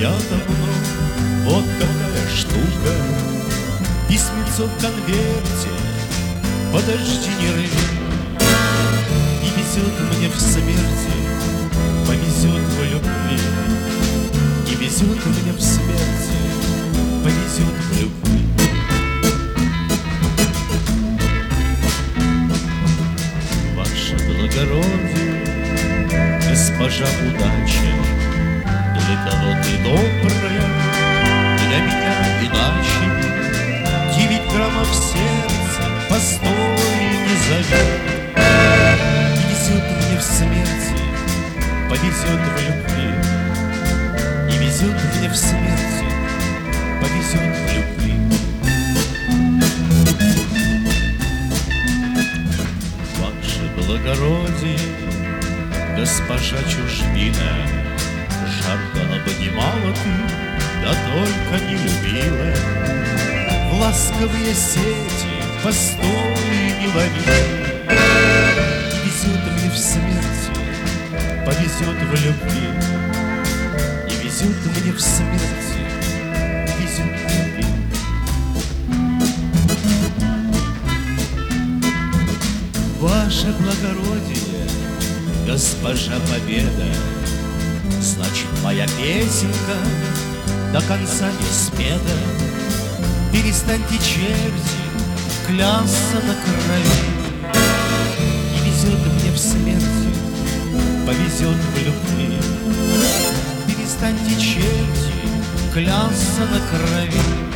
тебя давно. Вот какая штука, письмецо в конверте, подожди, не рви. И везет мне в смерти, повезет в любви. И везет мне в смерти, повезет в любви. Ваше благородие, госпожа удача, для кого ты добрая, для меня иначе. 9 граммов сердца, постой, не зови. И везет мне в смерти, повезет в любви. И везет мне в смерти, повезет в любви. Ваше благородие, госпожа чужбина, жарко обнимала ты, да только не любила. В ласковые сети постой, не лови. И везет мне в смерти, повезет в любви. И везет мне в смерти, везет в любви. Ваше благородие, госпожа Победа, значит, моя песенка до конца не спета. Перестаньте, черти, клясться на крови. И везет мне в смерти, повезет в любви. Перестаньте, черти, клясться на крови.